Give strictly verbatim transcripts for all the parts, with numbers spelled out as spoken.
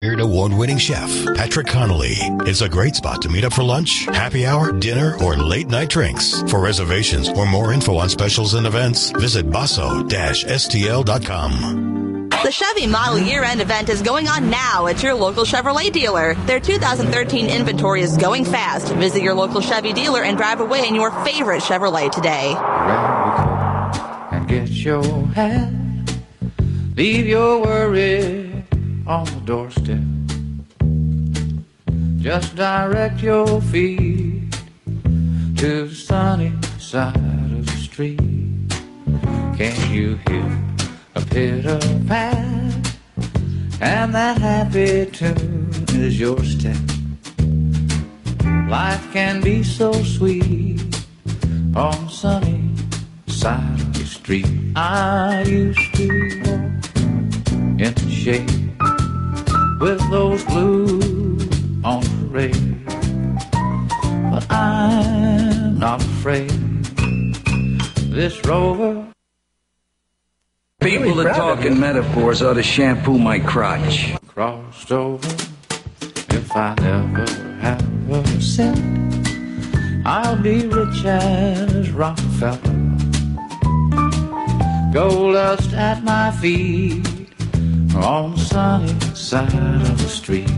Award-winning chef Patrick Connolly is a great spot to meet up for lunch, happy hour, dinner, or late-night drinks. For reservations or more info on specials and events, visit basso dash s t l dot com. The Chevy Model Year-End event is going on now at your local Chevrolet dealer. Their two thousand thirteen inventory is going fast. Visit your local Chevy dealer and drive away in your favorite Chevrolet today. And get your hat, leave your worries on the doorstep. Just direct your feet to the sunny side of the street. Can you hear a pitter-pat? And that happy tune is your step. Life can be so sweet on the sunny side of the street. I used to walk in the shade with those blues on parade, but I'm not afraid. This Rover. People that talk in metaphors ought to shampoo my crotch. Crossed over. If I never have a cent, I'll be rich as Rockefeller. Gold dust at my feet on the sunny side of the street.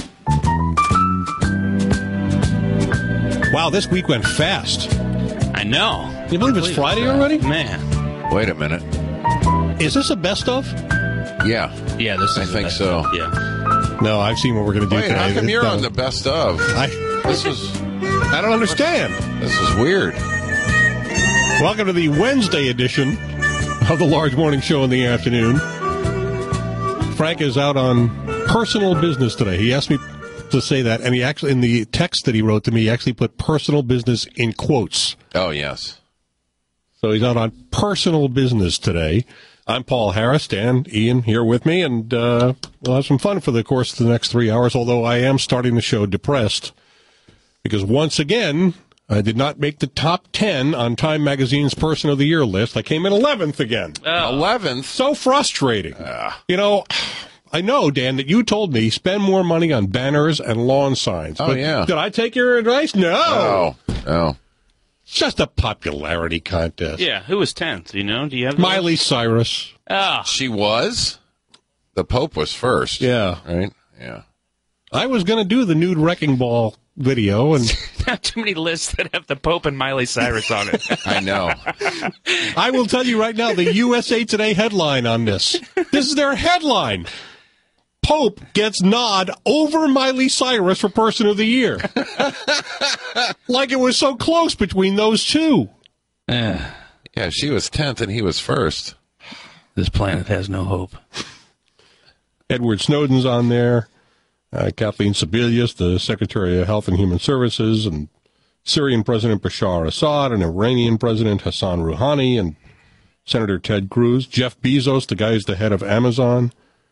Wow, this week went fast. I know. Can you believe it's Friday already? Man. Wait a minute. Is this a best of? Yeah. Yeah, this is I think best so. of, Yeah. No, I've seen what we're going to do Wait, today. how come you're No. on the best of? I, This is I don't understand. this is weird. Welcome to the Wednesday edition of the Large Morning Show in the afternoon. Frank is out on personal business today. He asked me to say that, and he actually, in the text that he wrote to me, he actually put personal business in quotes. Oh, yes. So he's out on personal business today. I'm Paul Harris, Dan, Ian here with me, and uh, we'll have some fun for the course of the next three hours, although I am starting the show depressed because once again, I did not make the top ten on Time Magazine's Person of the Year list. I came in eleventh again. eleventh? So frustrating. Uh. You know, I know, Dan, that you told me spend more money on banners and lawn signs. Oh, but yeah. Did I take your advice? No. Oh, no. It's just a popularity contest. Yeah, who was tenth? Do you know? Do you have Miley Cyrus. Oh. She was? The Pope was first. Yeah. Right? Yeah. I was going to do the nude wrecking ball video, and Not too many lists that have the Pope and Miley Cyrus on it. I know. I will tell you right now, the U S A Today headline on this. This is their headline. Pope gets nod over Miley Cyrus for Person of the Year. Like it was so close between those two. Yeah. Yeah, she was tenth and he was first. This planet has no hope. Edward Snowden's on there. Uh, Kathleen Sebelius, the Secretary of Health and Human Services, and Syrian President Bashar Assad, and Iranian President Hassan Rouhani, and Senator Ted Cruz. Jeff Bezos, the guy who's the head of Amazon.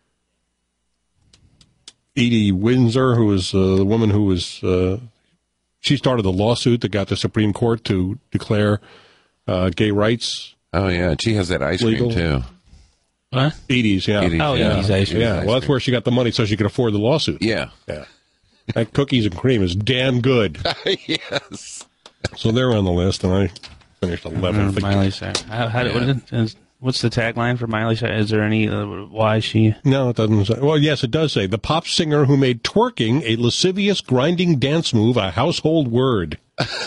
Edie Windsor, who is uh, the woman who was, uh, she started the lawsuit that got the Supreme Court to declare uh, gay rights. Oh, yeah. And she has that ice Legal. cream, too. What? Edie's, yeah. Edie's, Oh, yeah. Edie's ice cream. Yeah, well, that's where she got the money so she could afford the lawsuit. Yeah. Yeah. That cookies and cream is damn good. Yes. So they're on the list, and I finished eleventh. Miley Cyrus. How, how, what is it? Is, what's the tagline for Miley Cyrus? Is there any, uh, why is she? No, it doesn't say. Well, yes, it does say, the pop singer who made twerking, a lascivious grinding dance move, a household word.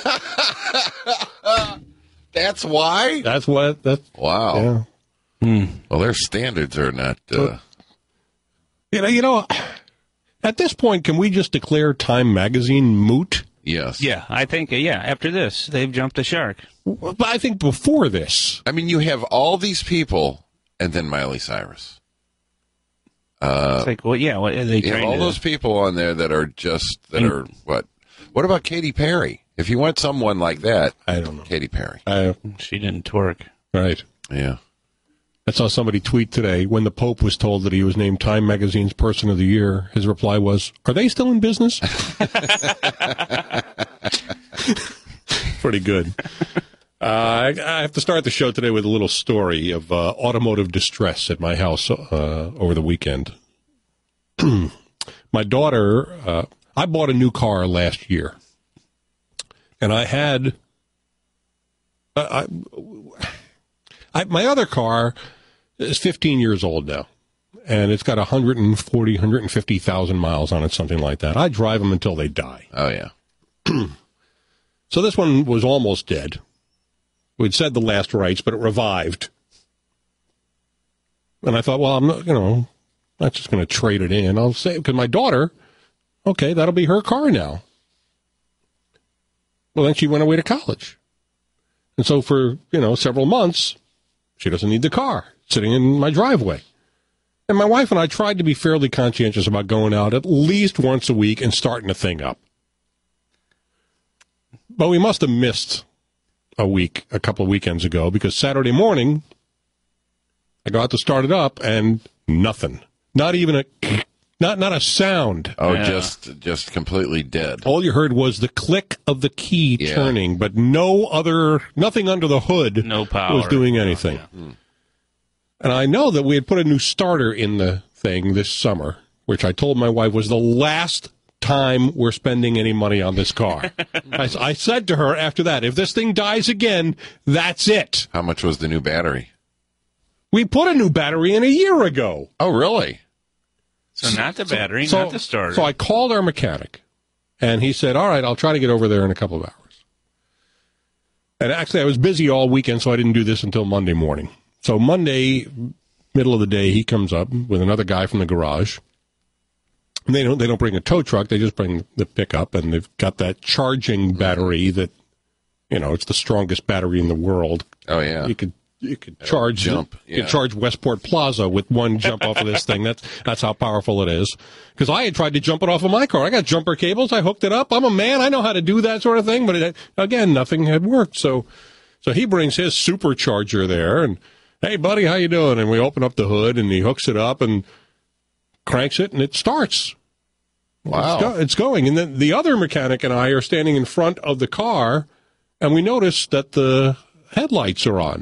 That's why? That's what, that's, Wow. yeah. Hmm. Well, their standards are not... Uh, You know, you know, at this point, can we just declare Time Magazine moot? yes. Yeah, I think, uh, yeah, after this, they've jumped the shark. But I think before this. I mean, you have all these people and then Miley Cyrus. Uh, It's like, well, yeah, what are they you have trying all to... those people on there that are just, that are, what? What about Katy Perry? If you want someone like that, I don't know. Katy Perry. I, She didn't twerk. right. Yeah. I saw somebody tweet today, when the Pope was told that he was named Time Magazine's Person of the Year, his reply was, are they still in business? Pretty good. Uh, I, I have to start the show today with a little story of uh, automotive distress at my house uh, over the weekend. my daughter, uh, I bought a new car last year, and I had, uh, I, I, my other car is fifteen years old now, and it's got one hundred forty, one hundred fifty thousand miles on it, something like that. I drive them until they die. Oh, yeah. So this one was almost dead. We'd said the last rites, but it revived. And I thought, well, I'm not, you know, not just going to trade it in. I'll say, because my daughter, okay, that'll be her car now. Well, then she went away to college. And so for, you know, several months, she doesn't need the car sitting in my driveway. And my wife and I tried to be fairly conscientious about going out at least once a week and starting the thing up. But we must have missed a week, a couple of weekends ago, because Saturday morning, I go out to start it up, and nothing. Not even a, not not a sound. Oh, Yeah. just just completely dead. All you heard was the click of the key Yeah. turning, but no other, nothing under the hood No power. was doing anything. Yeah. And I know that we had put a new starter in the thing this summer, which I told my wife was the last time we're spending any money on this car. I, I said to her after that, if this thing dies again, that's it. How much was the new battery? We put a new battery in a year ago. Oh, really? So not the battery, So, not the starter. so I called our mechanic, and he said, all right, I'll try to get over there in a couple of hours. And actually, I was busy all weekend, so I didn't do this until Monday morning. So Monday, middle of the day, he comes up with another guy from the garage. And they don't they don't bring a tow truck, they just bring the pickup, and they've got that charging battery that, you know, it's the strongest battery in the world. Oh, yeah. You could you could charge jump, You yeah. could charge Westport Plaza with one jump off of this thing. That's that's how powerful it is. Because I had tried to jump it off of my car. I got jumper cables. I hooked it up. I'm a man. I know how to do that sort of thing. But it, again, nothing had worked. So so he brings his supercharger there, and hey, buddy, how you doing? And we open up the hood, and he hooks it up and cranks it, and it starts. Wow. It's, go- it's going. And then the other mechanic and I are standing in front of the car, and we notice that the headlights are on.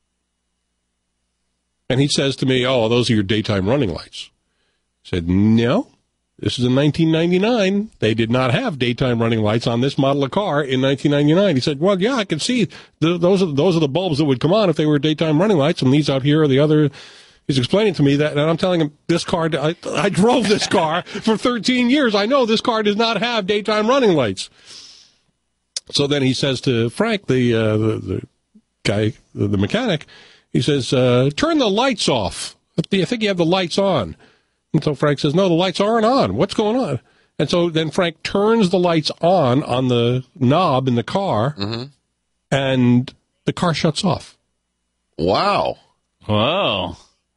And he says to me, oh, those are your daytime running lights. I said, no, this is in nineteen ninety-nine. They did not have daytime running lights on this model of car in nineteen ninety-nine. He said, well, yeah, I can see the, those are those are the bulbs that would come on if they were daytime running lights, and these out here are the other. He's explaining to me that, and I'm telling him, this car, I, I drove this car for thirteen years. I know this car does not have daytime running lights. So then he says to Frank, the uh, the, the guy, the, the mechanic, he says, uh, turn the lights off. I think you have the lights on. And so Frank says, no, the lights aren't on. What's going on? And so then Frank turns the lights on on the knob in the car, Mm-hmm. and the car shuts off. Wow. Whoa.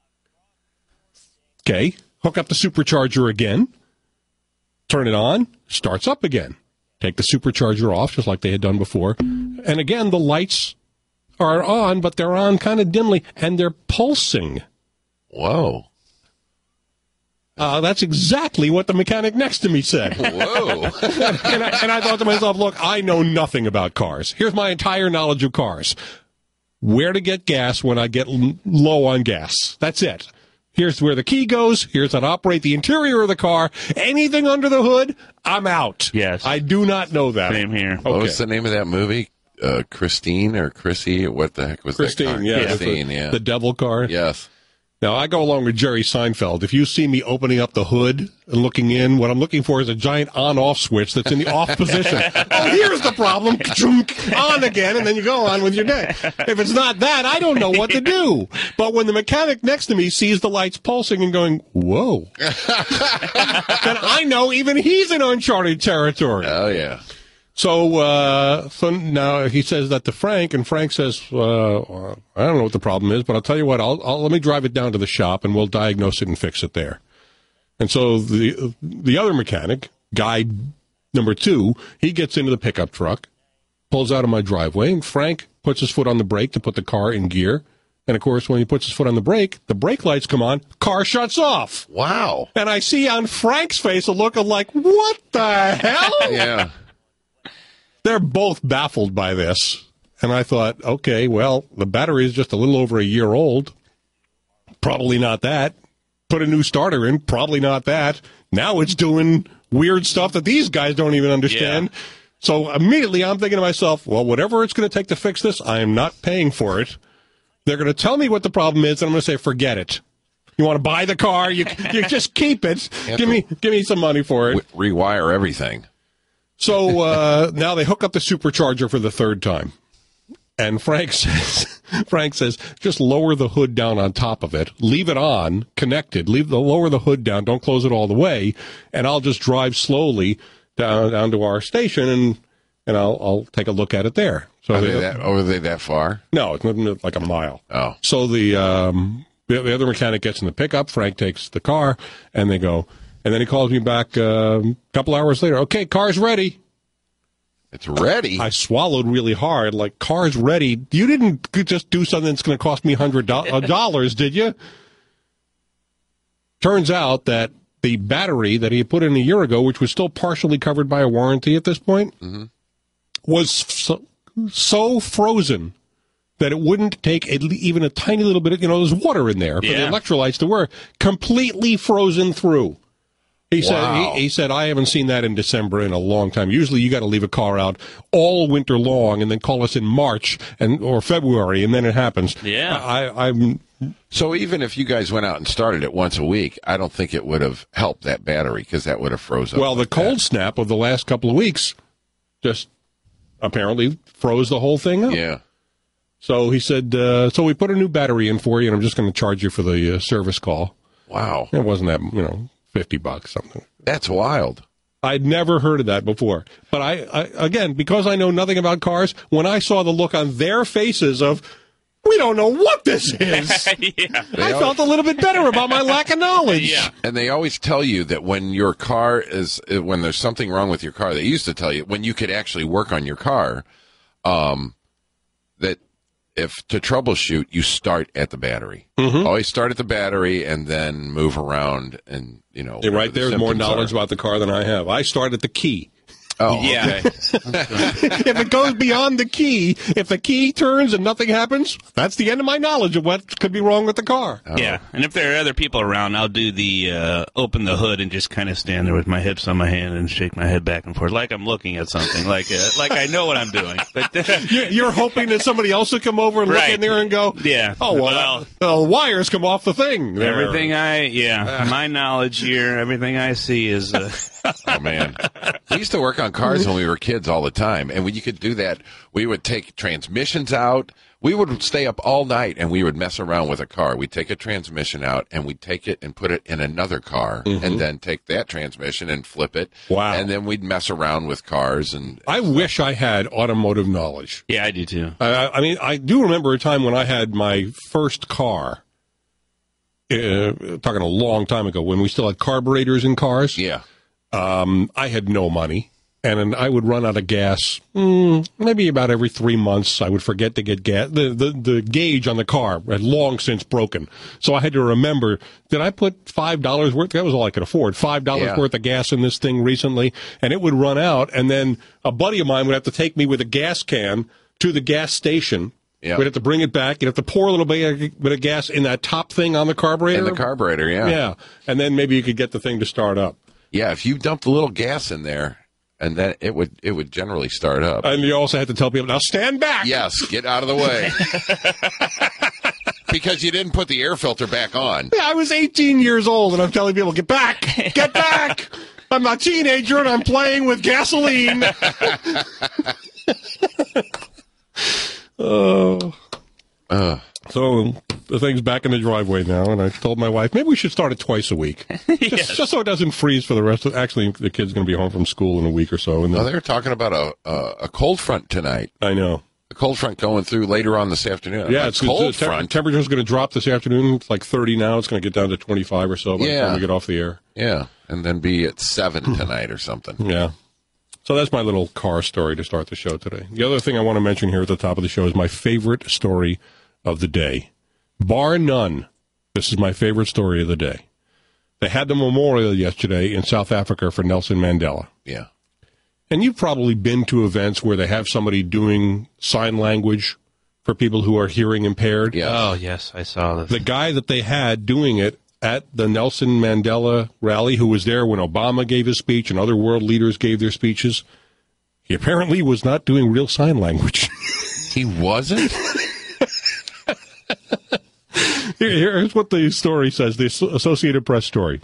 Okay, hook up the supercharger again, turn it on, starts up again. Take the supercharger off, just like they had done before. And again, the lights are on, but they're on kind of dimly, and they're pulsing. Whoa. Uh, that's exactly what the mechanic next to me said. Whoa. and, I, and I thought to myself, look, I know nothing about cars. Here's my entire knowledge of cars. Where to get gas when I get l- low on gas. That's it. Here's where the key goes. Here's how to operate the interior of the car. Anything under the hood, I'm out. Yes. I do not know that. Same here. Okay. What was the name of that movie? Uh, Christine or Chrissy? What the heck was that car? Christine, yeah. Christine, the, yeah. The devil car. Yes. Now, I go along with Jerry Seinfeld. If you see me opening up the hood and looking in, what I'm looking for is a giant on-off switch that's in the off position. Oh, here's the problem. On again, and then you go on with your day. If it's not that, I don't know what to do. But when the mechanic next to me sees the lights pulsing and going, whoa, then I know even he's in uncharted territory. Oh, yeah. So, uh, so now he says that to Frank, and Frank says, uh, I don't know what the problem is, but I'll tell you what, I'll, I'll let me drive it down to the shop, and we'll diagnose it and fix it there. And so the the other mechanic, guy number two, he gets into the pickup truck, pulls out of my driveway, and Frank puts his foot on the brake to put the car in gear. And, of course, when he puts his foot on the brake, the brake lights come on, car shuts off. Wow. And I see on Frank's face a look of like, what the hell? Yeah. They're both baffled by this. And I thought, okay, well, the battery is just a little over a year old. Probably not that. Put a new starter in. Probably not that. Now it's doing weird stuff that these guys don't even understand. Yeah. So immediately I'm thinking to myself, well, whatever it's going to take to fix this, I am not paying for it. They're going to tell me what the problem is, and I'm going to say, forget it. You want to buy the car? You you just keep it. Give me give me some money for it. W- rewire everything. So uh, now they hook up the supercharger for the third time. And Frank says, Frank says, just lower the hood down on top of it, leave it on, connected, leave the lower the hood down, don't close it all the way, and I'll just drive slowly down down to our station, and and I'll I'll take a look at it there. So Are they, they that, oh, are they that far? no, it's not like a mile. Oh. So the um, the, the other mechanic gets in the pickup. Frank takes the car, and they go, and then he calls me back uh, a couple hours later. Okay, car's ready. It's ready. I swallowed really hard, like, car's ready. You didn't just do something that's going to cost me one hundred dollars, did you? Turns out that the battery that he had put in a year ago, which was still partially covered by a warranty at this point, mm-hmm. was so, so frozen that it wouldn't take a, even a tiny little bit of, you know, there's water in there for Yeah. the electrolytes to work. Completely frozen through. He Wow. said, he, he said, I haven't seen that in December in a long time. Usually you got to leave a car out all winter long and then call us in March and or February, and then it happens. Yeah. I, I'm. So even if you guys went out and started it once a week, I don't think it would have helped that battery because that would have froze up. Well, the like cold that. snap of the last couple of weeks just apparently froze the whole thing up. Yeah. So he said, uh, so we put a new battery in for you, and I'm just going to charge you for the uh, service call. Wow. It wasn't that, you know, fifty bucks, something. That's wild. I'd never heard of that before. But I, I, again, because I know nothing about cars, when I saw the look on their faces of, we don't know what this is, yeah. I felt a little bit better about my lack of knowledge. Yeah. And they always tell you that when your car is, when there's something wrong with your car, they used to tell you when you could actually work on your car, um, that if to troubleshoot, you start at the battery. Mm-hmm. Always start at the battery and then move around and, you know. Yeah, right, the there's more symptoms knowledge are. about the car than I have. I start at the key. Oh, Yeah. okay. If it goes beyond the key, if the key turns and nothing happens, that's the end of my knowledge of what could be wrong with the car. Yeah, and if there are other people around, I'll do the uh, open the hood and just kind of stand there with my hips on my hand and shake my head back and forth like I'm looking at something, like uh, like I know what I'm doing. But You're, you're hoping that somebody else will come over and look Right. in there and go, Yeah. oh, well, Well- the wires come off the thing. there." everything I yeah, my knowledge here, everything I see is uh, Oh, man. We used to work on cars when we were kids all the time. And when you could do that, we would take transmissions out. We would stay up all night and we would mess around with a car. We'd take a transmission out and we'd take it and put it in another car and then take that transmission and flip it. Wow. And then we'd mess around with cars. And I wish I had automotive knowledge. yeah, I do too. I, I mean, I do remember a time when I had my first car, uh, talking a long time ago, when we still had carburetors in cars. yeah. Um, I had no money, and then I would run out of gas. Mm, maybe about every three months, I would forget to get gas. The, the the gauge on the car had long since broken, so I had to remember: did I put five dollars worth? That was all I could afford. Five dollars Yeah. worth of gas in this thing recently, and it would run out. And then a buddy of mine would have to take me with a gas can to the gas station. Yeah. We'd have to bring it back. You'd have to pour a little bit of gas in that top thing on the carburetor. And the carburetor, yeah. Yeah, and then maybe you could get the thing to start up. Yeah, if you dumped a little gas in there, and then it would it would generally start up. And you also had to tell people, now stand back. Yes, get out of the way. Because you didn't put the air filter back on. Yeah, I was eighteen years old, and I'm telling people, get back, get back. I'm a teenager, and I'm playing with gasoline. Oh. Uh, So the thing's back in the driveway now, and I told my wife, maybe we should start it twice a week. Just, just so it doesn't freeze for the rest of... Actually, the kid's going to be home from school in a week or so. And oh, then, they're talking about a, a a cold front tonight. I know. A cold front going through later on this afternoon. Yeah, A it's cold it's, the front. temperature's going to drop this afternoon. It's like thirty now. It's going to get down to twenty-five or so by the Yeah. time we get off the air. Yeah, and then be at seven tonight or something. Yeah. So that's my little car story to start the show today. The other thing I want to mention here at the top of the show is my favorite story of the day. Bar none, this is my favorite story of the day. They had the memorial yesterday in South Africa for Nelson Mandela. Yeah. And you've probably been to events where they have somebody doing sign language for people who are hearing impaired. Yeah. Oh yes, I saw this. The guy that they had doing it at the Nelson Mandela rally, who was there when Obama gave his speech and other world leaders gave their speeches, he apparently was not doing real sign language. He wasn't? Here, here's what the story says, the Associated Press story.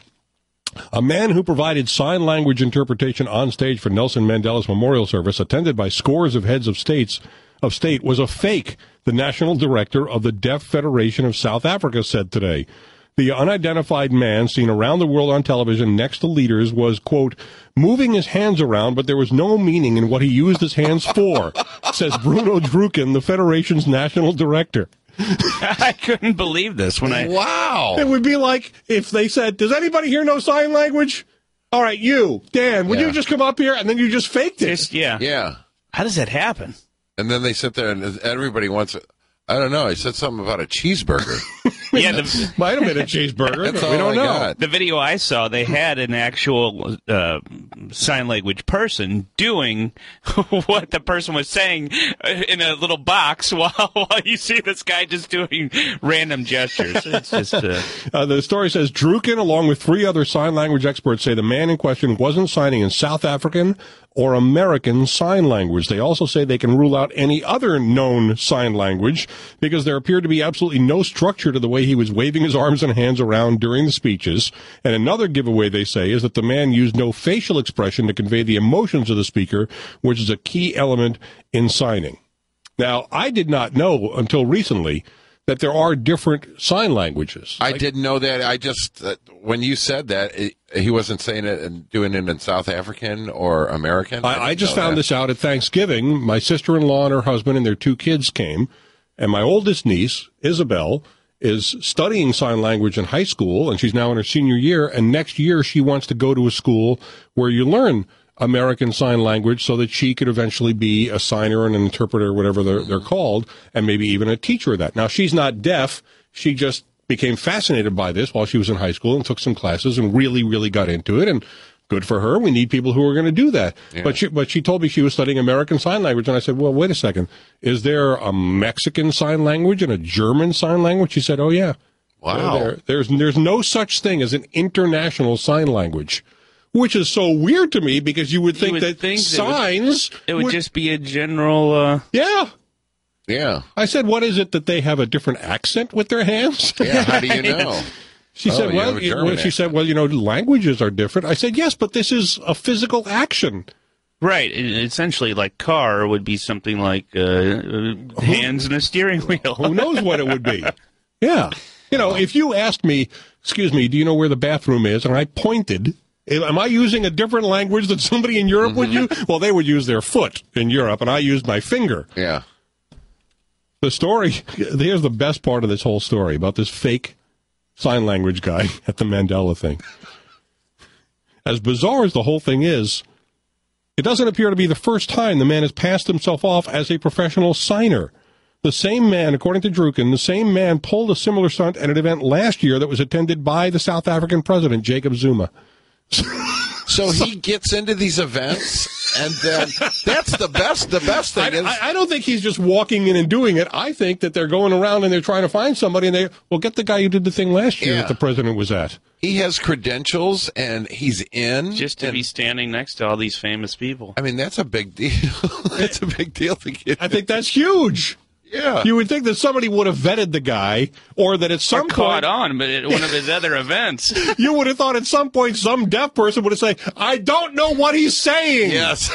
A man who provided sign language interpretation on stage for Nelson Mandela's memorial service, attended by scores of heads of states of state, was a fake, the national director of the Deaf Federation of South Africa said today. The unidentified man seen around the world on television next to leaders was, quote, moving his hands around, but there was no meaning in what he used his hands for, says Bruno Drucken, the Federation's national director. I couldn't believe this when I... Wow. It would be like if they said, does anybody here know sign language? All right, you, Dan, would Yeah. you just come up here? And then you just faked it. Just, yeah. Yeah. How does that happen? And then they sit there and everybody wants it. I don't know. I said something about a cheeseburger. Yeah, the, Might have been a cheeseburger. That's we all don't I know. got. the video I saw, they had an actual uh, sign language person doing what the person was saying in a little box while, while you see this guy just doing random gestures. It's just... Uh, Uh, the story says Drucken, along with three other sign language experts, say the man in question wasn't signing in South African or American Sign Language. They also say they can rule out any other known sign language because there appeared to be absolutely no structure to the way he was waving his arms and hands around during the speeches. And another giveaway, they say, is that the man used no facial expression to convey the emotions of the speaker, which is a key element in signing. Now, I did not know until recently that there are different sign languages. I Like- didn't know that. I just, uh, when you said that, it, he wasn't saying it and doing it in South African or American. I, I didn't just know found that. this out at Thanksgiving. My sister-in-law and her husband and their two kids came, and my oldest niece, Isabel, is studying sign language in high school, and she's now in her senior year, and next year she wants to go to a school where you learn American Sign Language so that she could eventually be a signer and an interpreter, whatever they're, they're called, and maybe even a teacher of that. Now, she's not deaf. She just became fascinated by this while she was in high school and took some classes and really, really got into it, and good for her. We need people who are going to do that. Yeah. But she, but she told me she was studying American Sign Language, and I said, well, wait a second. Is there a Mexican Sign Language and a German Sign Language? She said, oh, yeah. Wow. There, there's, there's no such thing as an international sign language, which is so weird to me because you would think would that think that signs... it would just be a general... Uh, Yeah. Yeah. I said, what is it that they have a different accent with their hands? Yeah. How do you know? She Oh, said, you well, have a it- German well, she accent. said, well, you know, languages are different. I said, yes, but this is a physical action. right. It, essentially, like car would be something like uh, uh, hands and a steering wheel. Who knows what it would be? Yeah. You know, if you asked me, excuse me, do you know where the bathroom is? And I pointed, am I using a different language that somebody in Europe would use? Well, they would use their foot in Europe, and I used my finger. Yeah. The story, here's the best part of this whole story about this fake sign language guy at the Mandela thing. As bizarre as the whole thing is, it doesn't appear to be the first time the man has passed himself off as a professional signer. The same man, according to Drucken, the same man pulled a similar stunt at an event last year that was attended by the South African president, Jacob Zuma. So he gets into these events, and then that's the best. The best thing I, is, I, I don't think he's just walking in and doing it. I think that they're going around and they're trying to find somebody, and they, well, get the guy who did the thing last year Yeah. that the president was at. he has credentials, and he's in. Just to and, be standing next to all these famous people. I mean, that's a big deal. It's a big deal to get. I think that's huge. Yeah. You would think that somebody would have vetted the guy, or that at some Or caught point, on, but at one of his other events. you would have thought at some point some deaf person would have said, I don't know what he's saying. Yes.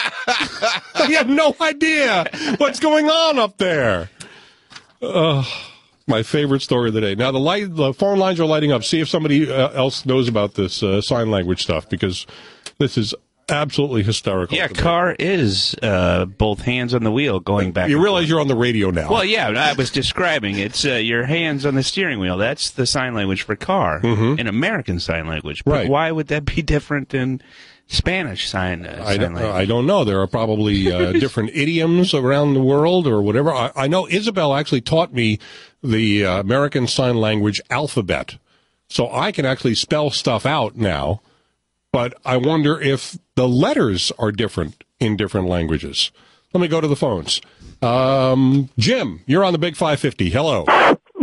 I have no idea what's going on up there. Uh, my favorite story of the day. Now, the light, the phone lines are lighting up. See if somebody uh, else knows about this uh, sign language stuff, because this is absolutely hysterical. Yeah, to me. car is uh, both hands on the wheel going back. You and realize forth. you're on the radio now. Well, yeah, I was describing it's uh, your hands on the steering wheel. That's the sign language for car in American Sign Language. But Mm-hmm. Right. why would that be different in Spanish sign, uh, I sign don't, language? I don't know. There are probably uh, different idioms around the world or whatever. I, I know Isabel actually taught me the uh, American Sign Language alphabet. So I can actually spell stuff out now. But I wonder if the letters are different in different languages. Let me go to the phones. Um, Jim, you're on the Big five fifty. Hello.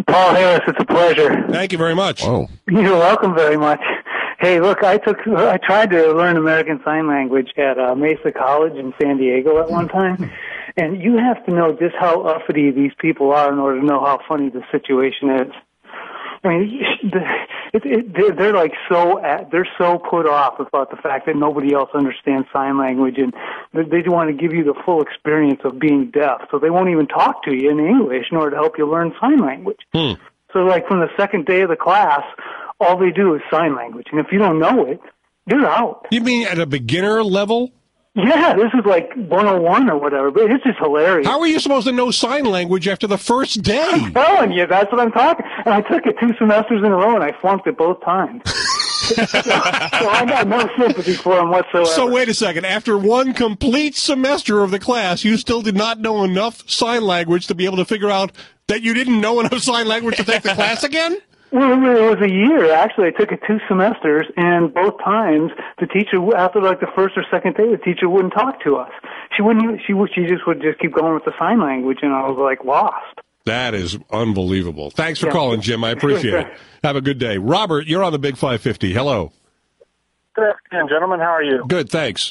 Paul Harris, it's a pleasure. Thank you very much. Oh, You're welcome very much. Hey, look, I took, I tried to learn American Sign Language at uh, Mesa College in San Diego at one time, and you have to know just how uppity these people are in order to know how funny the situation is. I mean, it, it, they're, they're like so, they're so put off about the fact that nobody else understands sign language, and they want to give you the full experience of being deaf, so they won't even talk to you in English in order to help you learn sign language. Hmm. So, like, from the second day of the class, all they do is sign language, and if you don't know it, you're out. You mean at a beginner level? Yeah, this is like one oh one or whatever, but it's just hilarious. How are you supposed to know sign language after the first day? I'm telling you, that's what I'm talking. And I took it two semesters in a row, and I flunked it both times. so, so I got no sympathy for them whatsoever. So wait a second. After one complete semester of the class, you still did not know enough sign language to be able to figure out that you didn't know enough sign language to take the class again? Well, it was a year, actually. I took it two semesters, and both times the teacher, after like the first or second day, the teacher wouldn't talk to us. She wouldn't even, she, would, she just would just keep going with the sign language, and I was like lost. That is unbelievable. Thanks for Yeah. calling, Jim. I appreciate it. Have a good day. Robert, you're on the Big five fifty. Hello. Good afternoon, gentlemen. How are you? Good, thanks.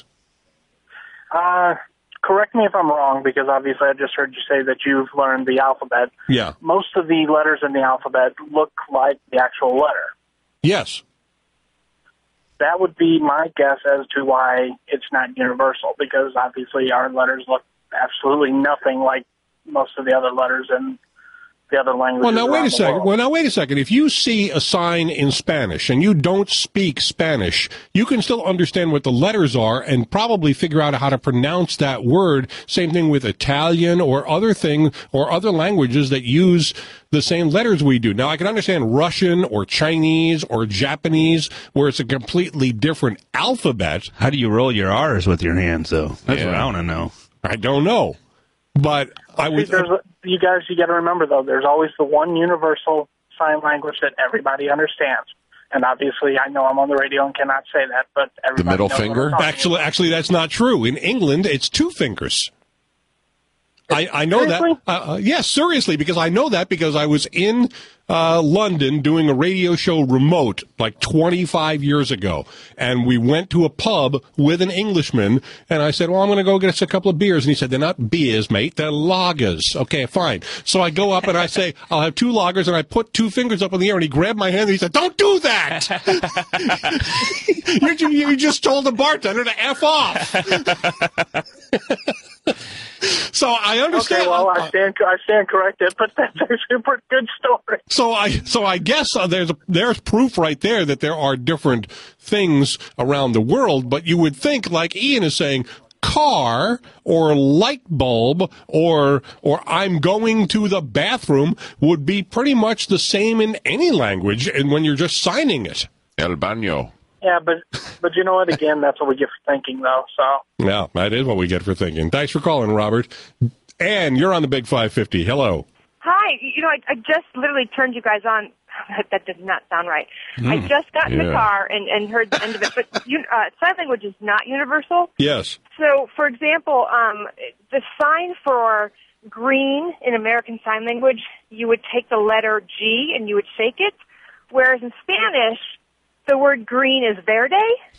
Uh, correct me if I'm wrong, because obviously I just heard you say that you've learned the alphabet. Yeah. Most of the letters in the alphabet look like the actual letter. Yes. That would be my guess as to why it's not universal, because obviously our letters look absolutely nothing like most of the other letters in the other languages. Well, now wait around a the second. world. Well, now wait a second. If you see a sign in Spanish and you don't speak Spanish, you can still understand what the letters are and probably figure out how to pronounce that word. Same thing with Italian or other thing or other languages that use the same letters we do. Now, I can understand Russian or Chinese or Japanese, where it's a completely different alphabet. How do you roll your R's with your hands, though? That's Yeah. what I want to know. I don't know, but I See, would. there's a, you guys, you got to remember, though, there's always the one universal sign language that everybody understands. And obviously, I know I'm on the radio and cannot say that, but everybody middle knows what I'm finger? talking Actually, actually, that's not true. In England, it's two fingers. I, I know Seriously? that. Uh, uh, yes, seriously, because I know that because I was in uh, London doing a radio show remote like twenty-five years ago. And we went to a pub with an Englishman, and I said, well, I'm going to go get us a couple of beers. And he said, they're not beers, mate. They're lagers. Okay, fine. So I go up and I say, I'll have two lagers, and I put two fingers up in the air, and he grabbed my hand, and he said, don't do that! you, you just told the bartender to F off. So I understand. Okay, well, I stand, I stand corrected, but that's actually a pretty good story. So I, so I guess uh, there's a, there's proof right there that there are different things around the world. But you would think, like Ian is saying, car or light bulb or or I'm going to the bathroom would be pretty much the same in any language, and when you're just signing it. El baño. Yeah, but but you know what? Again, that's what we get for thinking, though. So Yeah, that is what we get for thinking. Thanks for calling, Robert. And you're on the Big five fifty. Hello. Hi. You know, I, I just literally turned you guys on. That did not sound right. I just got in Yeah. the car and, and heard the end of it. But you, uh, sign language is not universal. Yes. So, for example, um, the sign for green in American Sign Language, you would take the letter G and you would shake it, whereas in Spanish, the word green is verde.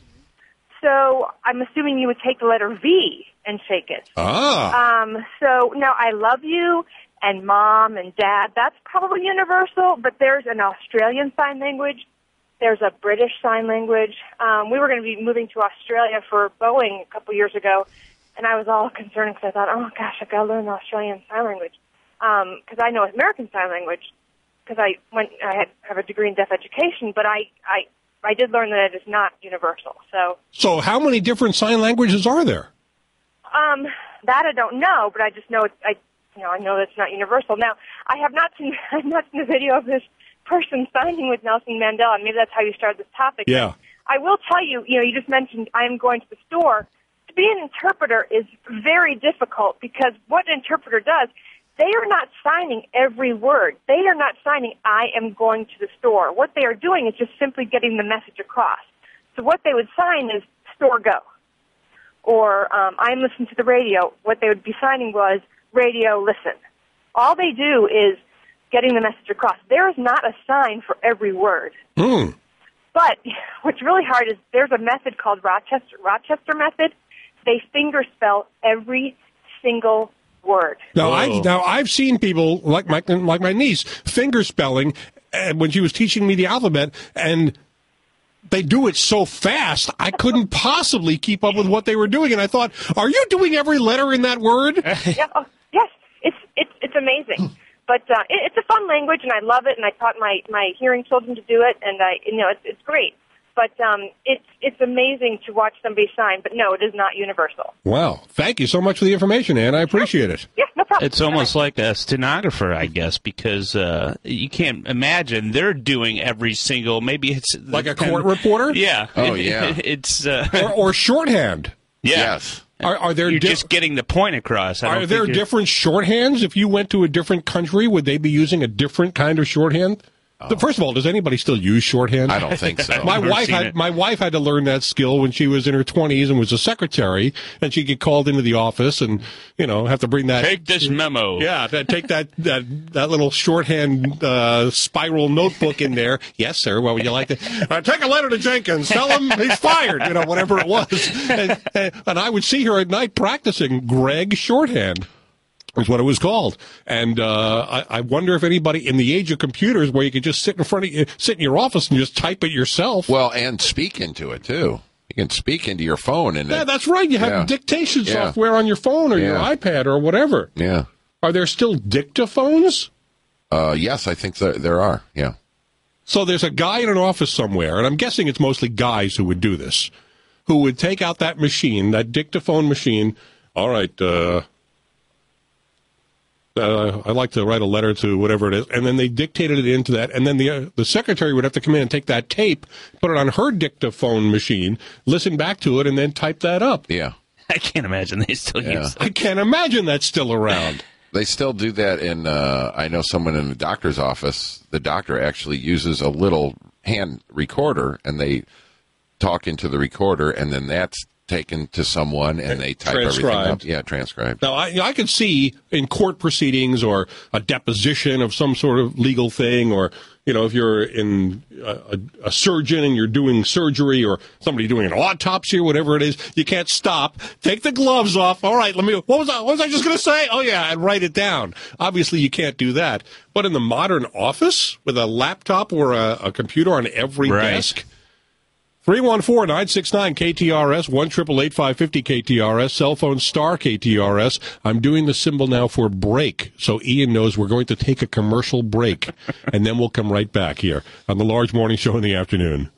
So I'm assuming you would take the letter V and shake it. Ah. Um, so now I love you and mom and dad. That's probably universal, but there's an Australian sign language. There's a British sign language. Um, we were going to be moving to Australia for Boeing a couple years ago, and I was all concerned because I thought, oh gosh, I've got to learn the Australian sign language because I know American sign language because I went. I had have a degree in deaf education, but I I I did learn that it is not universal. So. So how many different sign languages are there? Um, that I don't know, but I just know it, I, you know, I know it's not universal. Now, I have not seen, I've not seen a video of this person signing with Nelson Mandela. Maybe that's how you started this topic. Yeah. I will tell you, you know, you just mentioned I am going to the store. To be an interpreter is very difficult because what an interpreter does, they are not signing every word. They are not signing, I am going to the store. What they are doing is just simply getting the message across. So what they would sign is store go. Or um, I'm listening to the radio. What they would be signing was radio listen. All they do is getting the message across. There is not a sign for every word. Mm. But what's really hard is there's a method called Rochester Rochester method. They finger spell every single word. Now, I, now I've seen people like my like my niece finger spelling uh, when she was teaching me the alphabet, and they do it so fast I couldn't possibly keep up with what they were doing. And I thought, are you doing every letter in that word? yeah, oh, yes, it's it's it's amazing. But uh, it, it's a fun language, and I love it. And I taught my, my hearing children to do it, and I you know it's it's great. But um, it's it's amazing to watch somebody sign. But no, it is not universal. Wow! Thank you so much for the information, Ann. I appreciate it. Yeah, no problem. It's almost like a stenographer, I guess, because uh, you can't imagine they're doing every single. Maybe it's like a court reporter. Yeah. Oh it, yeah. It, it's uh, or, or shorthand. Yeah. Yes. Are, are there You're di- just getting the point across. I don't Are there think you're- different shorthands? If you went to a different country, would they be using a different kind of shorthand? Oh. First of all, does anybody still use shorthand? I don't think so. my wife had it. my wife had to learn that skill when she was in her twenties and was a secretary, and she'd get called into the office and you know have to bring that take this memo. Yeah, take that that that little shorthand uh, spiral notebook in there. Yes, sir. What would you like to uh, take a letter to Jenkins? Tell him he's fired. You know, whatever it was. And, and I would see her at night practicing Greg shorthand. Is what it was called, and uh, I, I wonder if anybody in the age of computers, where you could just sit in front of you, sit in your office and just type it yourself. Well, and speak into it too. You can speak into your phone, and yeah, it, that's right. You have yeah. dictation yeah. software on your phone or yeah. your iPad or whatever. Yeah. Are there still dictaphones? Uh, yes, I think there, there are. Yeah. So there's a guy in an office somewhere, and I'm guessing it's mostly guys who would do this, who would take out that machine, that dictaphone machine. All right. Uh, Uh, I'd like to write a letter to whatever it is, and then they dictated it into that, and then the uh, the secretary would have to come in and take that tape, put it on her dictaphone machine, listen back to it, and then type that up. Yeah. I can't imagine they still Yeah. use that. I can't imagine that's still around. They still do that in, uh, I know someone in the doctor's office, the doctor actually uses a little hand recorder, and they talk into the recorder, and then that's taken to someone, and they type everything up. Yeah, transcribed. Now, I, I could see in court proceedings or a deposition of some sort of legal thing, or, you know, if you're in a, a surgeon and you're doing surgery, or somebody doing an autopsy or whatever it is, you can't stop. Take the gloves off. All right, let me, what was I, what was I just going to say? Oh, yeah, and write it down. Obviously, you can't do that. But in the modern office, with a laptop or a, a computer on every Right. desk, three one four, nine six nine, K T R S, one eight eight eight, five five zero, K T R S, cell phone star K T R S. I'm doing the symbol now for break, so Ian knows we're going to take a commercial break, and then we'll come right back here on the Large Morning Show in the afternoon.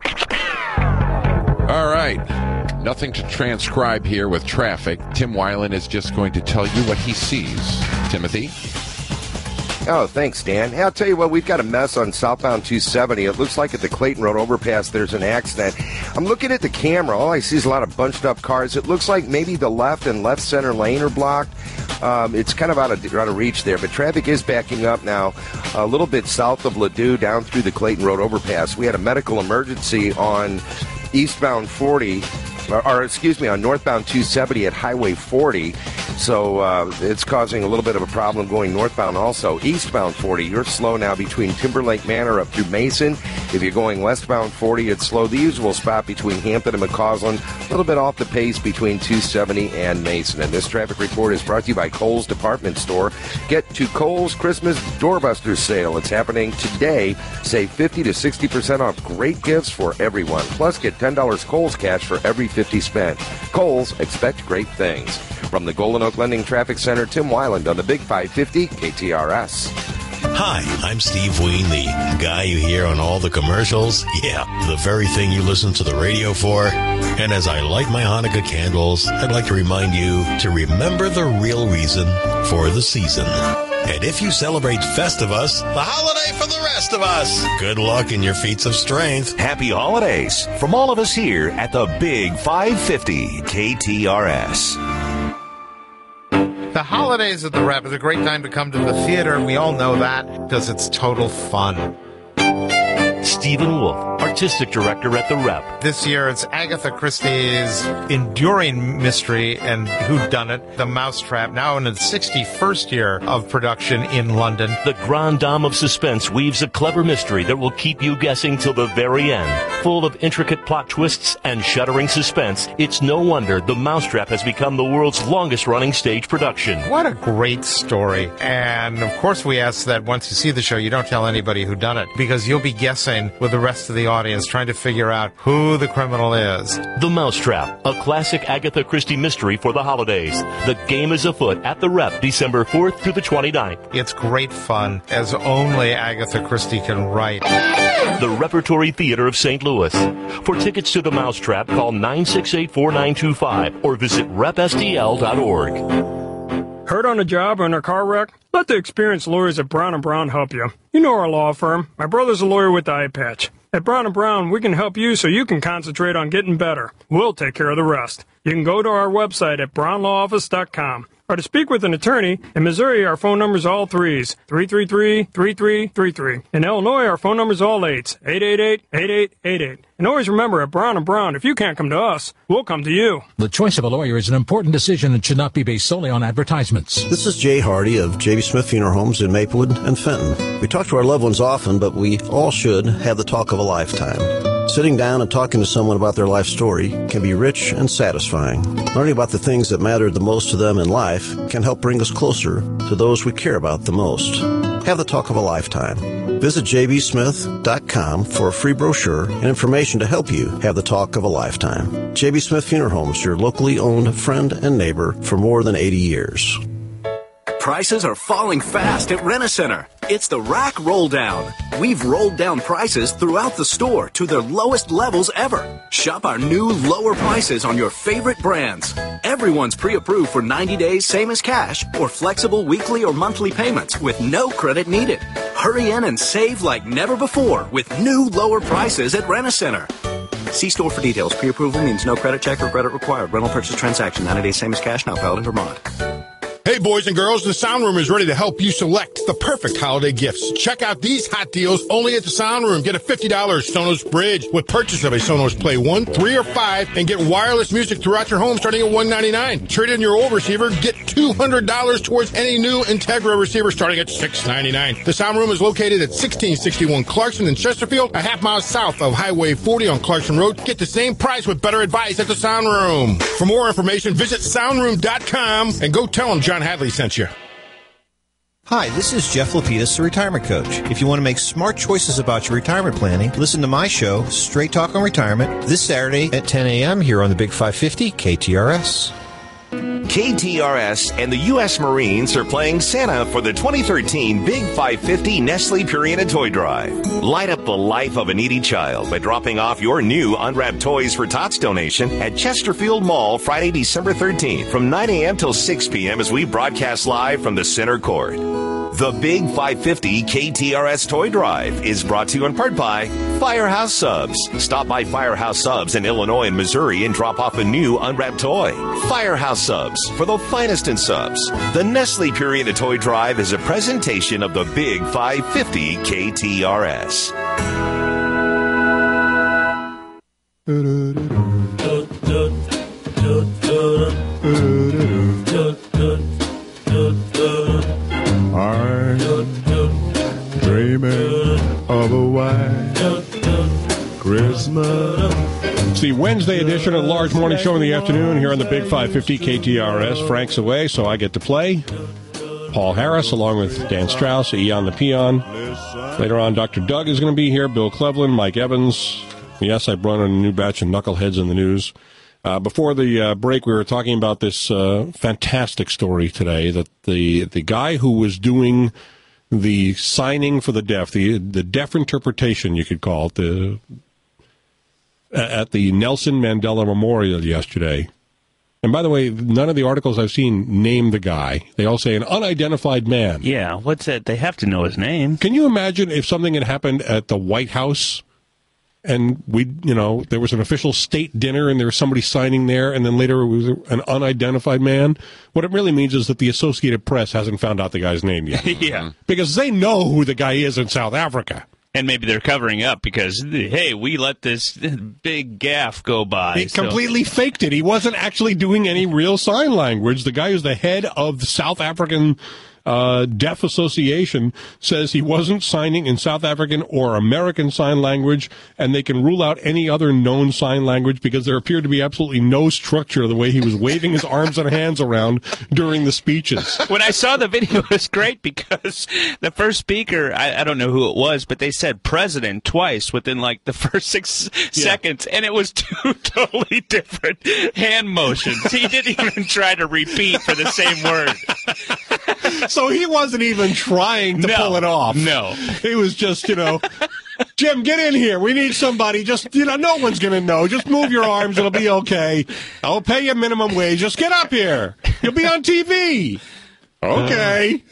All right. Nothing to transcribe here with traffic. Tim Weiland is just going to tell you what he sees. Timothy? Oh, thanks, Dan. Hey, I'll tell you what, we've got a mess on southbound two seventy. It looks like at the Clayton Road overpass there's an accident. I'm looking at the camera. All I see is a lot of bunched up cars. It looks like maybe the left and left center lane are blocked. Um, it's kind of out of, out of reach there, but traffic is backing up now a little bit south of Ladue down through the Clayton Road overpass. We had a medical emergency on eastbound forty, or, or excuse me, on northbound two seventy at Highway forty. So uh, it's causing a little bit of a problem going northbound also. Eastbound forty, you're slow now between Timberlake Manor up through Mason. If you're going westbound forty, it's slow. The usual spot between Hampton and McCausland, a little bit off the pace between two seventy and Mason. And this traffic report is brought to you by Kohl's Department Store. Get to Kohl's Christmas Doorbusters sale. It's happening today. Save fifty to sixty percent off great gifts for everyone. Plus, get ten dollars Kohl's cash for every fifty spent. Kohl's, expect great things. From the Golden Oak Lending Traffic Center, Tim Weiland on the Big five fifty K T R S. Hi, I'm Steve Ween, the guy you hear on all the commercials. Yeah, the very thing you listen to the radio for. And as I light my Hanukkah candles, I'd like to remind you to remember the real reason for the season. And if you celebrate Festivus, the holiday for the rest of us. Good luck in your feats of strength. Happy holidays from all of us here at the Big five fifty K T R S. The holidays at the Rep is a great time to come to the theater, and we all know that because it's total fun. Stephen Wolf, Artistic Director at The Rep. This year it's Agatha Christie's enduring mystery and whodunit, The Mousetrap, now in its sixty-first year of production in London. The Grande Dame of Suspense weaves a clever mystery that will keep you guessing till the very end. Full of intricate plot twists and shuddering suspense, it's no wonder The Mousetrap has become the world's longest-running stage production. What a great story. And, of course, we ask that once you see the show, you don't tell anybody who done it, because you'll be guessing with the rest of the audience, trying to figure out who the criminal is. The Mousetrap, a classic Agatha Christie mystery for the holidays. The game is afoot at The Rep, December fourth through the twenty-ninth. It's great fun, as only Agatha Christie can write. The Repertory Theater of Saint Louis. For tickets to The Mousetrap, call nine six eight, four nine two five or visit rep s t l dot org. Hurt on a job or in a car wreck? Let the experienced lawyers at Brown and Brown help you. You know our law firm. My brother's a lawyer with the eye patch. At Brown and Brown, we can help you so you can concentrate on getting better. We'll take care of the rest. You can go to our website at brown law office dot com. Or to speak with an attorney, in Missouri, our phone number's all threes, three three three, three three three three. In Illinois, our phone number's all eights, eight eight eight, eight eight eight eight. And always remember, at Brown and Brown, if you can't come to us, we'll come to you. The choice of a lawyer is an important decision and should not be based solely on advertisements. This is Jay Hardy of J B. Smith Funeral Homes in Maplewood and Fenton. We talk to our loved ones often, but we all should have the talk of a lifetime. Sitting down and talking to someone about their life story can be rich and satisfying. Learning about the things that matter the most to them in life can help bring us closer to those we care about the most. Have the talk of a lifetime. Visit j b smith dot com for a free brochure and information to help you have the talk of a lifetime. J B. Smith Funeral Homes, your locally owned friend and neighbor for more than eighty years. Prices are falling fast at Rent-A-Center. It's the Rack Roll Down. We've rolled down prices throughout the store to their lowest levels ever. Shop our new lower prices on your favorite brands. Everyone's pre-approved for ninety days, same as cash, or flexible weekly or monthly payments with no credit needed. Hurry in and save like never before with new lower prices at Rent-A-Center. See store for details. Pre-approval means no credit check or credit required. Rental purchase transaction, ninety days, same as cash, not valid in Vermont. Hey, boys and girls, the Sound Room is ready to help you select the perfect holiday gifts. Check out these hot deals only at the Sound Room. Get a fifty dollars Sonos Bridge with purchase of a Sonos Play one, three, or five, and get wireless music throughout your home starting at one ninety-nine. Trade in your old receiver, get two hundred dollars towards any new Integra receiver starting at six ninety-nine. The Sound Room is located at sixteen sixty-one Clarkson in Chesterfield, a half mile south of Highway forty on Clarkson Road. Get the same price with better advice at the Sound Room. For more information, visit sound room dot com and go tell them John Hadley sent you. Hi, this is Jeff Lapidus, the Retirement Coach. If you want to make smart choices about your retirement planning, listen to my show, Straight Talk on Retirement, this Saturday at ten a.m. here on the Big five fifty K T R S. K T R S and the U S Marines are playing Santa for the twenty thirteen Big five fifty Nestle Purina Toy Drive. Light up the life of a needy child by dropping off your new unwrapped toys for Tots donation at Chesterfield Mall Friday, December thirteenth from nine a.m. till six p.m. as we broadcast live from the center court. The Big five fifty K T R S Toy Drive is brought to you in part by Firehouse Subs. Stop by Firehouse Subs in Illinois and Missouri and drop off a new unwrapped toy. Firehouse Subs, for the finest in subs. The Nestle Purina Toy Drive is a presentation of the Big five fifty K T R S. I'm dreaming of a white Christmas. It's the Wednesday edition of the Large Morning Show in the afternoon here on the Big five fifty K T R S. Frank's away, so I get to play. Paul Harris, along with Dan Strauss, Eon the Peon. Later on, Doctor Doug is going to be here, Bill Cleveland, Mike Evans. Yes, I brought in a new batch of knuckleheads in the news. Uh, before the uh, break, we were talking about this uh, fantastic story today that the the guy who was doing the signing for the deaf, the the deaf interpretation, you could call it, the at the Nelson Mandela Memorial yesterday. And by the way, none of the articles I've seen name the guy. They all say an unidentified man. Yeah, what's that? They have to know his name. Can you imagine if something had happened at the White House and we, you know, there was an official state dinner and there was somebody signing there and then later it was an unidentified man? What it really means is that the Associated Press hasn't found out the guy's name yet. Yeah. Because they know who the guy is in South Africa. And maybe they're covering up because, hey, we let this big gaffe go by. He so. completely faked it. He wasn't actually doing any real sign language. The guy who's the head of the South African uh, Deaf Association says he wasn't signing in South African or American Sign Language, and they can rule out any other known sign language because there appeared to be absolutely no structure to the way he was waving his arms and hands around during the speeches. When I saw the video, it was great because the first speaker, I, I don't know who it was, but they said president twice within like the first six yeah. seconds, and it was two totally different hand motions. He didn't even try to repeat for the same word. So he wasn't even trying to no, pull it off. No. He was just, you know, Jim, get in here. We need somebody. Just, you know, no one's going to know. Just move your arms. It'll be okay. I'll pay you minimum wage. Just get up here. You'll be on T V. Okay.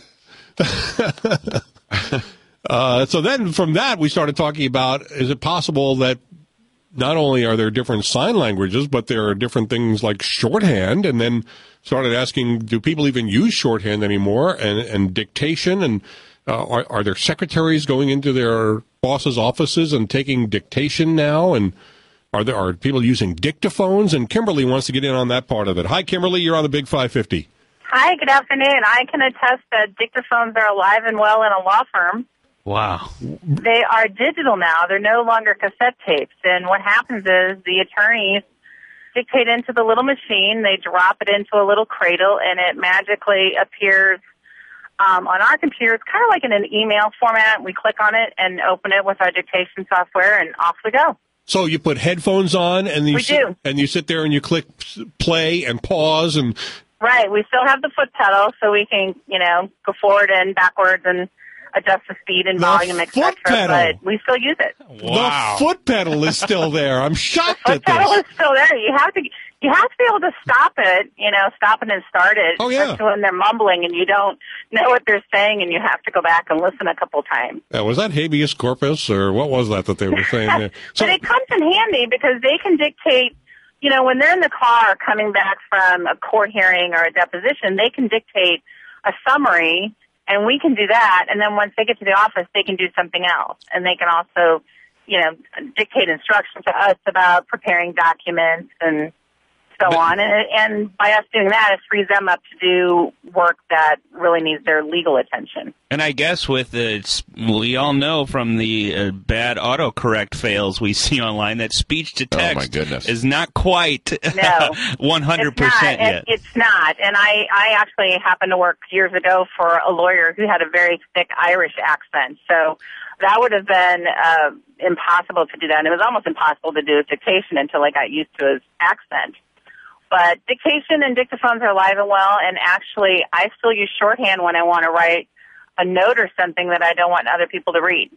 uh, so then from that, we started talking about, is it possible that not only are there different sign languages, but there are different things like shorthand, and then started asking, do people even use shorthand anymore, and, and dictation, and uh, are, are there secretaries going into their bosses' offices and taking dictation now, and are there are people using dictaphones? And Kimberly wants to get in on that part of it. Hi, Kimberly, you're on the Big five fifty. Hi, good afternoon. I can attest that dictaphones are alive and well in a law firm. Wow. They are digital now. They're no longer cassette tapes. And what happens is the attorneys dictate into the little machine, they drop it into a little cradle, and it magically appears um, on our computers, kind of like in an email format. We click on it and open it with our dictation software, and off we go. So you put headphones on, and you we sit, do. and you sit there and you click play and pause, and right. We still have the foot pedal, so we can, you know, go forward and backwards and adjust the speed and the volume, et cetera. But we still use it. Wow. The foot pedal is still there. I'm shocked the at this. foot pedal is still there. You have to, you have to be able to stop it. You know, stop it and start it. Oh yeah. Especially when they're mumbling and you don't know what they're saying, and you have to go back and listen a couple times. Uh, was that habeas corpus, or what was that that they were saying there? So, but it comes in handy because they can dictate. You know, when they're in the car coming back from a court hearing or a deposition, they can dictate a summary. And we can do that, and then once they get to the office, they can do something else. And they can also, you know, dictate instructions to us about preparing documents and so on. And, and by us doing that, it frees them up to do work that really needs their legal attention. And I guess with the, we all know from the uh, bad autocorrect fails we see online that speech to text oh my goodness. is not quite no, one hundred percent it's yet. It, it's not. And I, I actually happened to work years ago for a lawyer who had a very thick Irish accent. So that would have been uh, impossible to do that. And it was almost impossible to do his dictation until I got used to his accent. But dictation and dictaphones are alive and well, and actually I still use shorthand when I want to write a note or something that I don't want other people to read.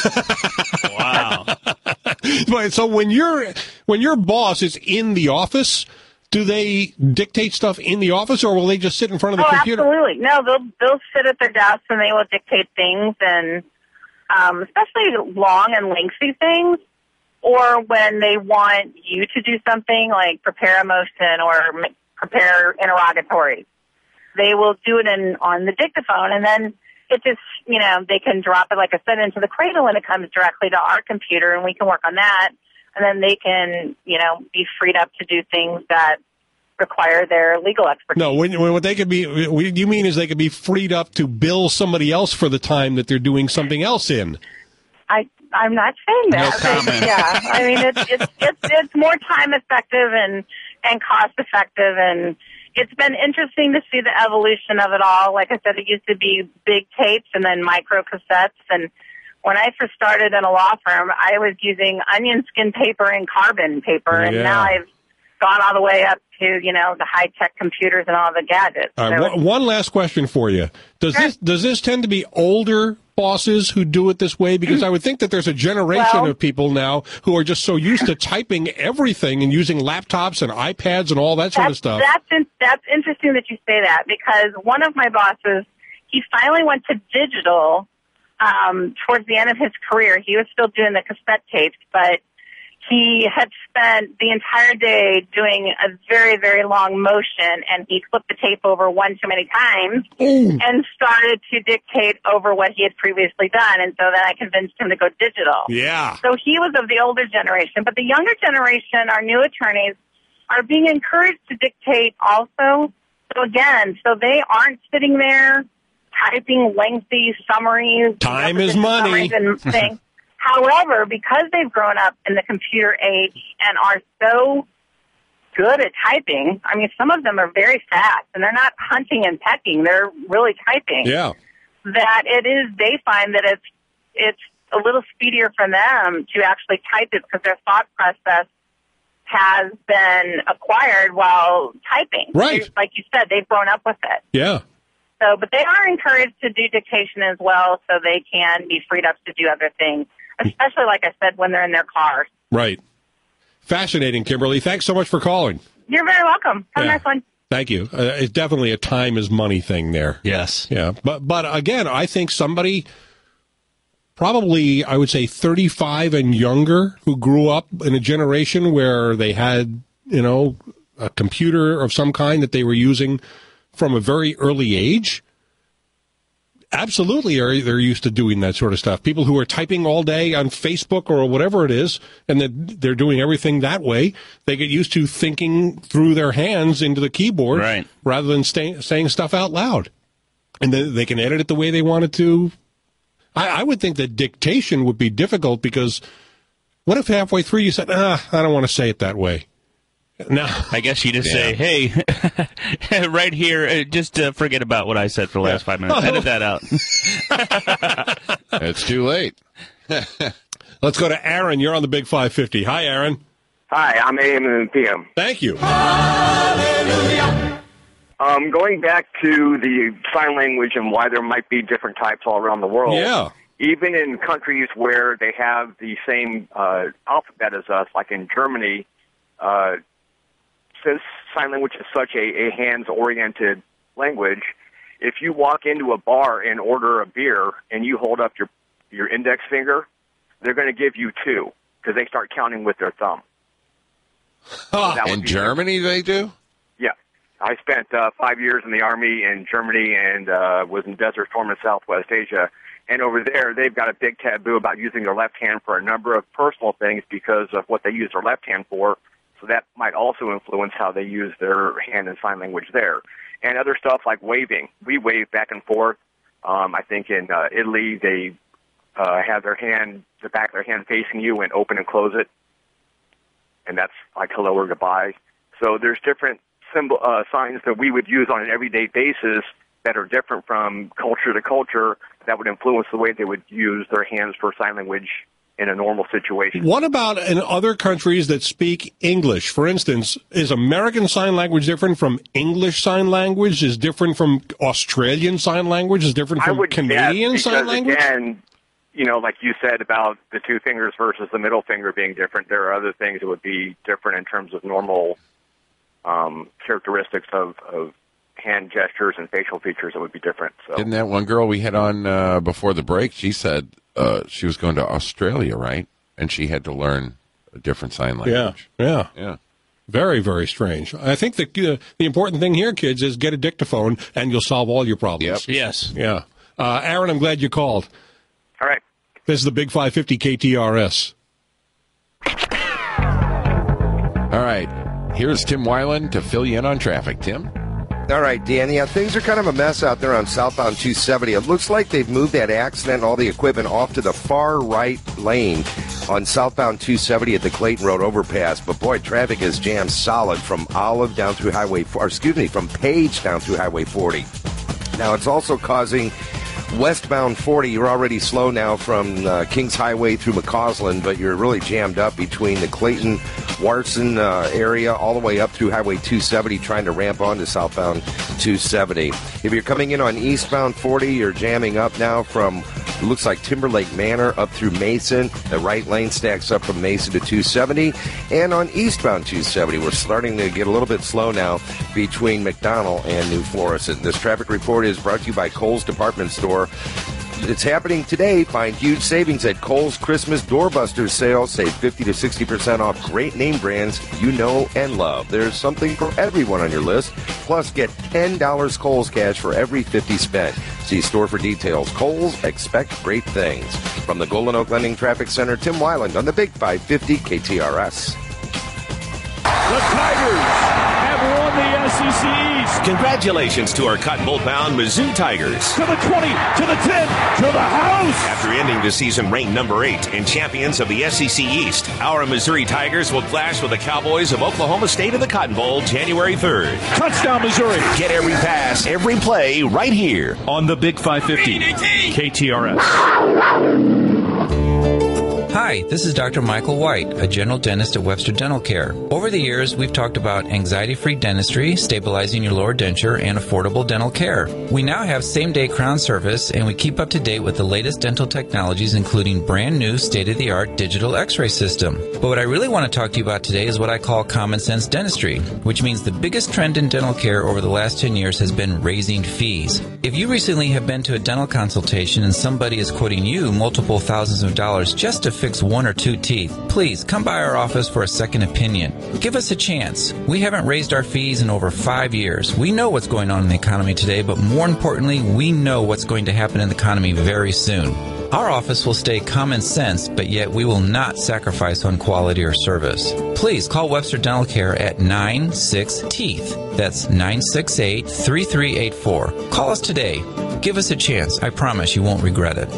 Wow. But so when your when your boss is in the office, do they dictate stuff in the office, or will they just sit in front of the oh, computer? Absolutely. No, they'll they'll sit at their desk and they will dictate things, and um, especially long and lengthy things. Or when they want you to do something like prepare a motion or m- prepare interrogatories, they will do it in on the dictaphone, and then it just, you know, they can drop it, like I said, into the cradle, and it comes directly to our computer, and we can work on that, and then they can, you know, be freed up to do things that require their legal expertise. No, when, when what they could be, what you mean is they could be freed up to bill somebody else for the time that they're doing something else in. I. I'm not saying that. No comment. Yeah, I mean it's it's it's it's more time effective and and cost effective, and it's been interesting to see the evolution of it all. Like I said, it used to be big tapes and then micro cassettes, and when I first started in a law firm, I was using onion skin paper and carbon paper, and yeah. now I've gone all the way up to, you know, the high tech computers and all the gadgets. All right, so one, one last question for you: Does sure. this does this tend to be older bosses who do it this way? Because I would think that there's a generation well, of people now who are just so used to typing everything and using laptops and iPads and all that sort that's, of stuff. That's in, that's interesting that you say that, because one of my bosses, he finally went to digital um, towards the end of his career. He was still doing the cassette tapes, but he had spent the entire day doing a very, very long motion, and he flipped the tape over one too many times Ooh. and started to dictate over what he had previously done. And so then I convinced him to go digital. Yeah. So he was of the older generation. But the younger generation, our new attorneys, are being encouraged to dictate also. So again, so they aren't sitting there typing lengthy summaries. Time is money. summaries and things. However, because they've grown up in the computer age and are so good at typing, I mean, some of them are very fast, and they're not hunting and pecking. They're really typing. Yeah. That it is, they find that it's it's a little speedier for them to actually type it because their thought process has been acquired while typing. Right. They- like you said, they've grown up with it. Yeah. So, but they are encouraged to do dictation as well so they can be freed up to do other things, especially, like I said, when they're in their cars. Right. Fascinating, Kimberly. Thanks so much for calling. You're very welcome. Have Yeah. a nice one. Thank you. Uh, it's definitely a time is money thing there. Yes. Yeah. But, but again, I think somebody probably, I would say thirty-five and younger who grew up in a generation where they had, you know, a computer of some kind that they were using from a very early age, absolutely are they're used to doing that sort of stuff. People who are typing all day on Facebook or whatever it is, and that they're doing everything that way, they get used to thinking through their hands into the keyboard Right. rather than stay, saying stuff out loud. And then they can edit it the way they want it to. I, I would think that dictation would be difficult because what if halfway through you said, ah, I don't want to say it that way? No, I guess you just say, hey, right here, uh, just uh, forget about what I said for the last five minutes. Edit that out. It's too late. Let's go to Aaron. You're on the Big five fifty. Hi, Aaron. Hi, I'm A M and P M. Thank you. Um, going back to the sign language and why there might be different types all around the world. Yeah. Even in countries where they have the same uh, alphabet as us, like in Germany, uh, since sign language is such a, a hands-oriented language, if you walk into a bar and order a beer and you hold up your, your index finger, they're going to give you two because they start counting with their thumb. That would In be- Germany, they do? Yeah. I spent uh, five years in the Army in Germany and uh, was in Desert Storm in Southwest Asia. And over there, they've got a big taboo about using their left hand for a number of personal things because of what they use their left hand for. So that might also influence how they use their hand and sign language there. And other stuff like waving. We wave back and forth. Um, I think in uh, Italy, they uh, have their hand, the back of their hand facing you and open and close it. And that's like hello or goodbye. So there's different symbol uh, signs that we would use on an everyday basis that are different from culture to culture that would influence the way they would use their hands for sign language in a normal situation. What about in other countries that speak English? For instance, is American Sign Language different from English Sign Language? Is different from Australian Sign Language? Is different I from would Canadian guess, Sign because, Language? Again, you know, like you said about the two fingers versus the middle finger being different, there are other things that would be different in terms of normal um, characteristics of, of hand gestures and facial features that would be different. So. Didn't that one girl we had on uh, before the break, she said uh, she was going to Australia, right? And she had to learn a different sign language. Yeah, yeah. Yeah. Very, very strange. I think the uh, the important thing here, kids, is get a dictaphone and you'll solve all your problems. Yep. Yes. Yeah. Uh, Aaron, I'm glad you called. All right. This is the Big five fifty K T R S. All right. Here's Tim Weiland to fill you in on traffic. Tim? All right, Dan. Yeah, things are kind of a mess out there on southbound two seventy. It looks like they've moved that accident and all the equipment off to the far right lane on southbound two seventy at the Clayton Road overpass. But, boy, traffic is jammed solid from Olive down through Highway four, or excuse me, from Page down through Highway forty. Now, it's also causing westbound forty. You're already slow now from uh, Kings Highway through McCausland, but you're really jammed up between the Clayton Warson uh, area all the way up through Highway two seventy trying to ramp onto southbound two seventy. If you're coming in on eastbound forty, you're jamming up now from, it looks like Timberlake Manor up through Mason. The right lane stacks up from Mason to two seventy. And on eastbound two seventy, we're starting to get a little bit slow now between McDonald and New Florissant. This traffic report is brought to you by Kohl's Department Store. It's happening today. Find huge savings at Kohl's Christmas Doorbusters sale. Save fifty to sixty percent off great name brands you know and love. There's something for everyone on your list. Plus, get ten dollars Kohl's cash for every fifty spent. See store for details. Kohl's, expect great things. From the Golden Oak Lending Traffic Center, Tim Weiland on the Big five fifty K T R S. The Tigers have won the S E C East. Congratulations to our Cotton Bowl-bound Mizzou Tigers. To the twenty, to the ten, to the house. After ending the season ranked number eight and champions of the S E C East, our Missouri Tigers will clash with the Cowboys of Oklahoma State in the Cotton Bowl January third. Touchdown, Missouri. Get every pass, every play right here on the Big five fifty K T R S. Hi, this is Doctor Michael White, a general dentist at Webster Dental Care. Over the years, we've talked about anxiety-free dentistry, stabilizing your lower denture, and affordable dental care. We now have same-day crown service, and we keep up to date with the latest dental technologies, including brand new state-of-the-art digital x-ray system. But what I really want to talk to you about today is what I call common sense dentistry, which means the biggest trend in dental care over the last ten years has been raising fees. If you recently have been to a dental consultation and somebody is quoting you multiple thousands of dollars just to fix one or two teeth, please come by our office for a second opinion. Give us a chance. We haven't raised our fees in over five years. We know what's going on in the economy today, but more importantly, we know what's going to happen in the economy very soon. Our office will stay common sense, but yet we will not sacrifice on quality or service. Please call Webster Dental Care at nine six teeth. That's nine six eight, three three eight four. Call us today. Give us a chance. I promise you won't regret it.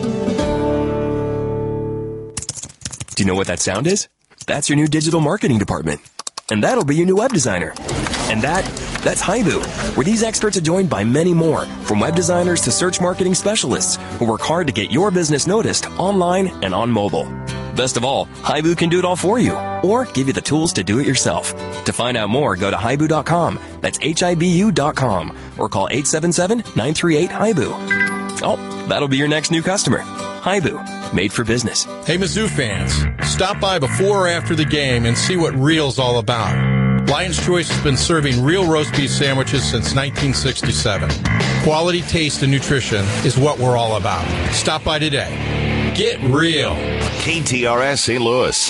Do you know what that sound is? That's your new digital marketing department. And that'll be your new web designer. And that, that's Haibu, where these experts are joined by many more, from web designers to search marketing specialists, who work hard to get your business noticed online and on mobile. Best of all, Haibu can do it all for you, or give you the tools to do it yourself. To find out more, go to haibu dot com. That's H I B U dot com, or call eight seven seven, nine three eight, Haibu. Oh, that'll be your next new customer. Haibu, made for business. Hey, Mizzou fans, stop by before or after the game and see what Real's all about. Lion's Choice has been serving real roast beef sandwiches since nineteen sixty-seven. Quality, taste, and nutrition is what we're all about. Stop by today. Get real. K T R S Saint Louis.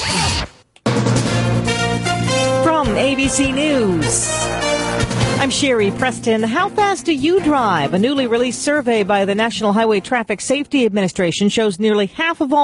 From A B C News, I'm Sherry Preston. How fast do you drive? A newly released survey by the National Highway Traffic Safety Administration shows nearly half of all